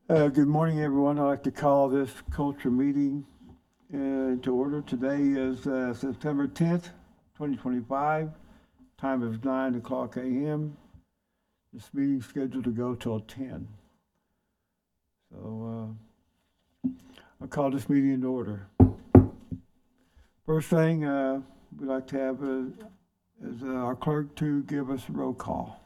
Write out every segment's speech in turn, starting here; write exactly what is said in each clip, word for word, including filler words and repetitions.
Uh, good morning, everyone. I'd like to call this culture meeting uh, to order. Today is uh, September tenth, twenty twenty-five. Time is nine o'clock a m. This meeting is scheduled to go till ten. So uh, I'll call this meeting in order. First thing uh, we'd like to have uh, is uh, our clerk to give us a roll call.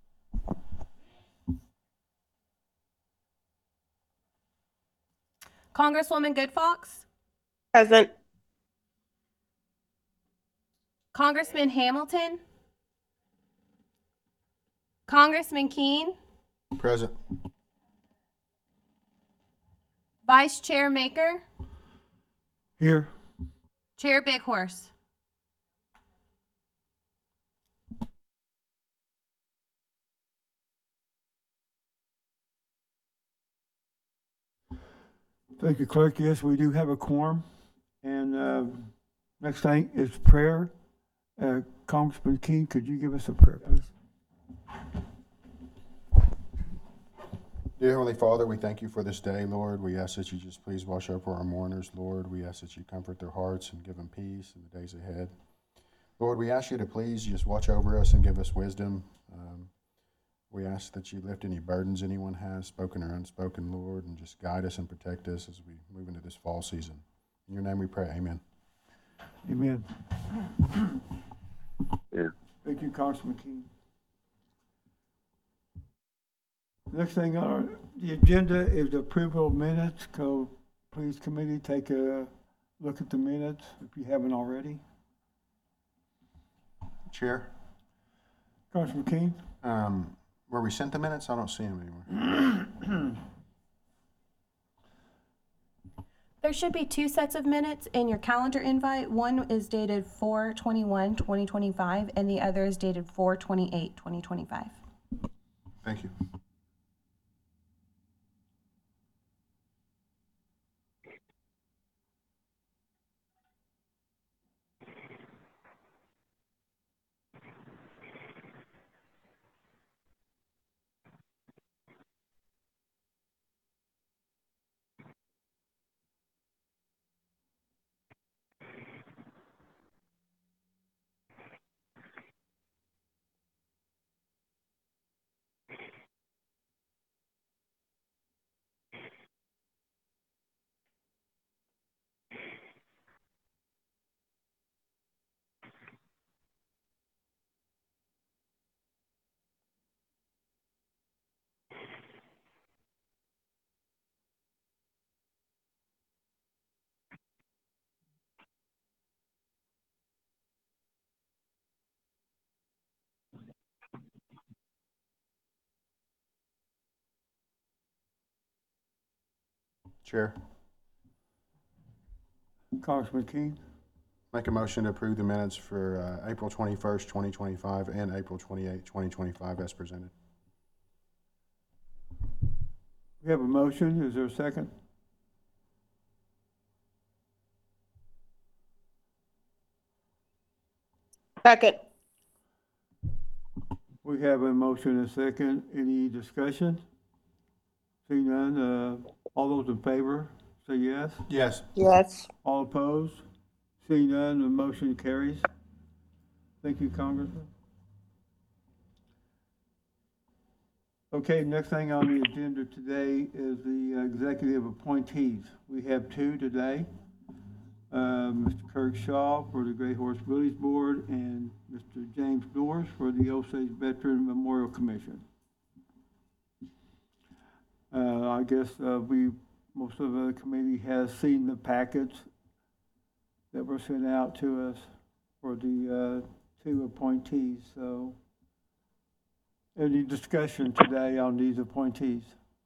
Congresswoman Goodfox, Present. Congressman Hamilton, Congressman Keene, Present. Vice Chair Maker, Here. Chair Big Horse. Thank you, clerk. Yes, we do have a quorum. And uh, next thing is prayer. Uh, Congressman King, could you give us a prayer, please? Dear Heavenly Father, we thank you for this day, Lord. We ask that you just please watch over our mourners, Lord. We ask that you comfort their hearts and give them peace in the days ahead. Lord, we ask you to please just watch over us and give us wisdom. Um, we ask that you lift any burdens anyone has, spoken or unspoken, Lord, and just guide us and protect us as we move into this fall season. In your name we pray, amen. Amen. Yeah. Thank you, Congressman King. Next thing on the agenda is the approval of minutes. So please, committee, take a look at the minutes if you haven't already. Chair, Congressman King? um, where we sent the minutes, I don't see them anymore. There should be two sets of minutes in your calendar invite. One is dated four twenty-one, twenty twenty-five, and the other is dated four twenty-eight, twenty twenty-five. Thank you. Chair, Congressman King? make a motion to approve the minutes for uh, April twenty-first, twenty twenty-five and April twenty-eighth, twenty twenty-five as presented. We have a motion. Is there a second? Second. We have a motion and a second. Any discussion? Seeing none, uh, all those in favor, say yes. Yes. Yes. All opposed? Seeing none, the motion carries. Thank you, Congressman. Okay, next thing on the agenda today is the executive appointees. We have two today. Uh, Mister Kirk Shaw for the Gray Horse Willys Board and Mister James Norris for the Osage Veteran Memorial Commission. Uh, I guess uh, we, most of the committee has seen the packets that were sent out to us for the uh, two appointees. So, any discussion today on these appointees?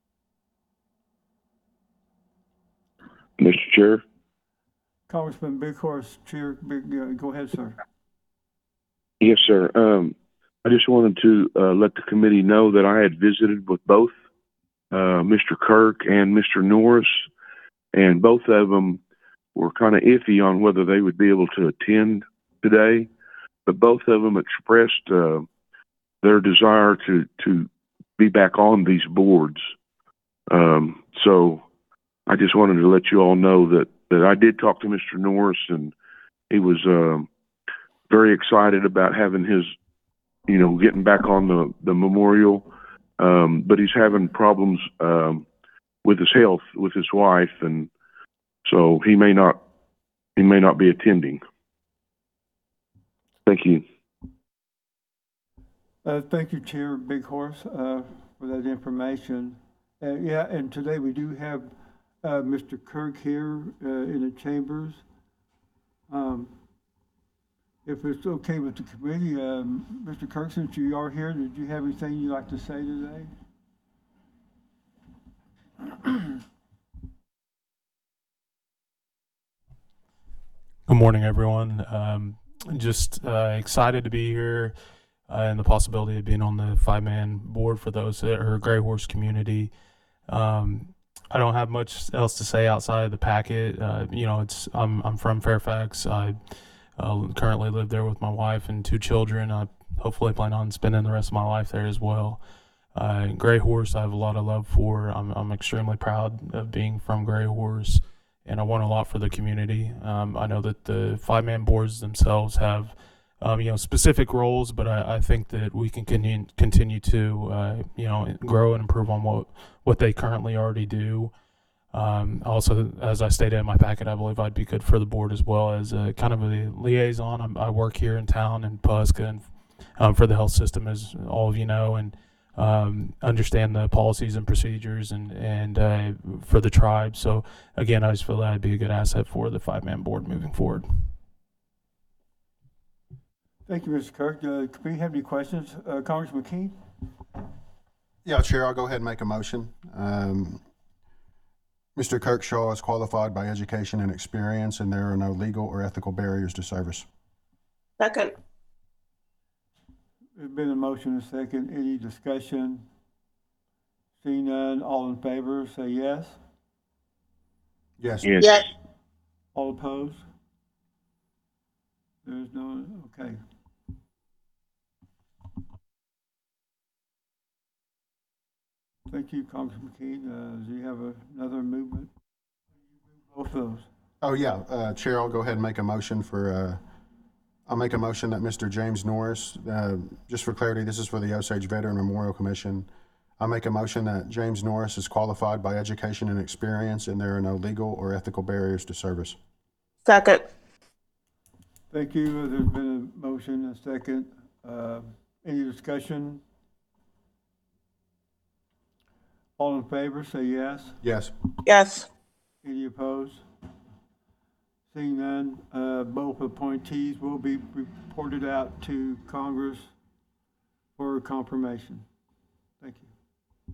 Mister Chair, Congressman Big Horse, Chair, Big, uh, go ahead, sir. yes, sir. Um, I just wanted to uh, let the committee know that I had visited with both uh, Mister Kirk and Mister Norris, and both of them were kind of iffy on whether they would be able to attend today, but both of them expressed uh, their desire to to be back on these boards. Um, so I just wanted to let you all know that, that I did talk to Mister Norris, and he was um, very excited about having his, you know, getting back on the, the memorial. Um, but he's having problems um, with his health, with his wife, and so he may not he may not be attending. Thank you. Uh, thank you, Chair Big Horse, uh, for that information. Uh, yeah, and today we do have uh, Mister Kirk here uh, in the chambers. Um, if it's okay with the committee, um, Mister Kirk, since you are here, did you have anything you'd like to say today? Good morning, everyone. Um, just uh, excited to be here uh, and the possibility of being on the five-man board for those that are Gray Horse community. Um, I don't have much else to say outside of the packet. Uh, you know, it's I'm I'm from Fairfax. I uh, currently live there with my wife and two children. I hopefully plan on spending the rest of my life there as well. Uh, Gray Horse, I have a lot of love for. I'm I'm extremely proud of being from Gray Horse, and I want a lot for the community. Um, I know that the five-man boards themselves have, um, you know, specific roles, but I, I think that we can continue, continue to, uh, you know, grow and improve on what, what they currently already do. Um, also, as I stated in my packet, I believe I'd be good for the board as well as a kind of a liaison. I'm, I work here in town in Pawhuska and um, for the health system, as all of you know, and um, understand the policies and procedures and, and uh, for the tribe. So again, I just feel that I'd be a good asset for the five-man board moving forward. Thank you, Mister Kirk. Uh, committee have any questions? Uh, Congressman King? Yeah, Chair, I'll go ahead and make a motion. Um, Mister Kirk Shaw is qualified by education and experience, and there are no legal or ethical barriers to service. Second. There's been a motion and a second. Any discussion? Seeing none, all in favor, say yes. Yes. Yes. Yes. All opposed? There's no, okay. Thank you, Congressman King. Uh, do you have a, another movement? Both of those. Oh, yeah, uh, Chair, I'll go ahead and make a motion for, uh, I'll make a motion that Mister James Norris, uh, just for clarity, this is for the Osage Veteran Memorial Commission. I'll make a motion that James Norris is qualified by education and experience, and there are no legal or ethical barriers to service. Second. Thank you. There's been a motion and a second. Uh, any discussion? All in favor, say yes. Yes. Yes. Any opposed? Seeing none, uh, both appointees will be reported out to Congress for confirmation. Thank you.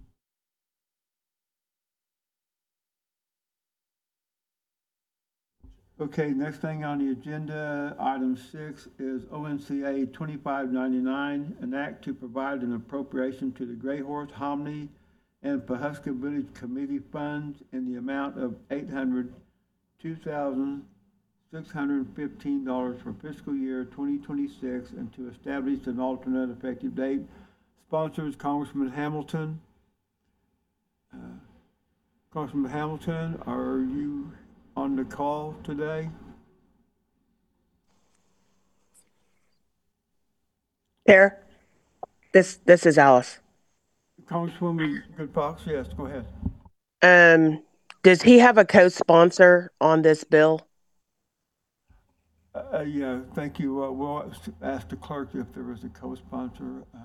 Okay, next thing on the agenda, item six is O N C A twenty-five ninety-nine, an act to provide an appropriation to the Gray Horse, Hominy, and Pawhuska Village Committee funds in the amount of eight hundred two thousand six hundred fifteen dollars for fiscal year twenty twenty-six, and to establish an alternate effective date. Sponsors Congressman Hamilton. Uh, Congressman Hamilton, are you on the call today? Chair, this this is Alice. Congresswoman Good Fox, yes, go ahead. Um, does he have a co-sponsor on this bill? Uh, yeah, thank you. Uh, we'll ask the clerk if there is a co-sponsor. Uh,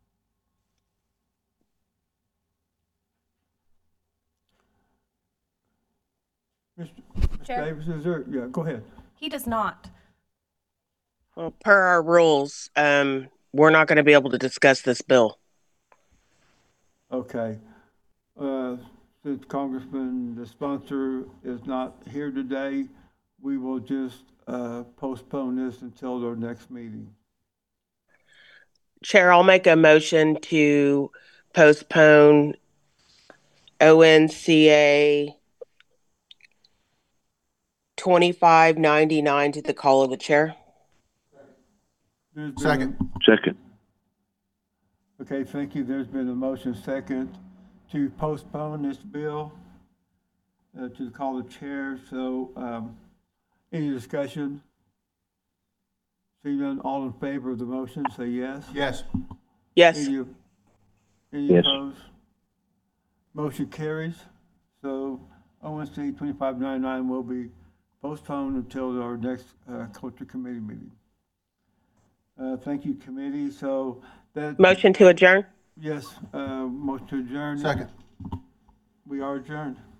Mister Chair. Davis, is there? Yeah, go ahead. He does not. Well, per our rules, um, we're not going to be able to discuss this bill. Okay. Uh, since Congressman, the sponsor is not here today, we will just uh, postpone this until our next meeting. Chair, I'll make a motion to postpone O N C A twenty-five ninety-nine to the call of the chair. There's been Second. Second. a- okay, thank you. There's been a motion second. to postpone this bill uh, to call the chair. So, um, any discussion? Seeing none, all in favor of the motion, say yes. Yes. Yes. Any, any Yes. opposed? Motion carries. So O N C twenty-five ninety-nine will be postponed until our next uh, culture committee meeting. Uh, Thank you, committee. So that, Motion to adjourn? yes, uh, motion to adjourn. Second. We are adjourned.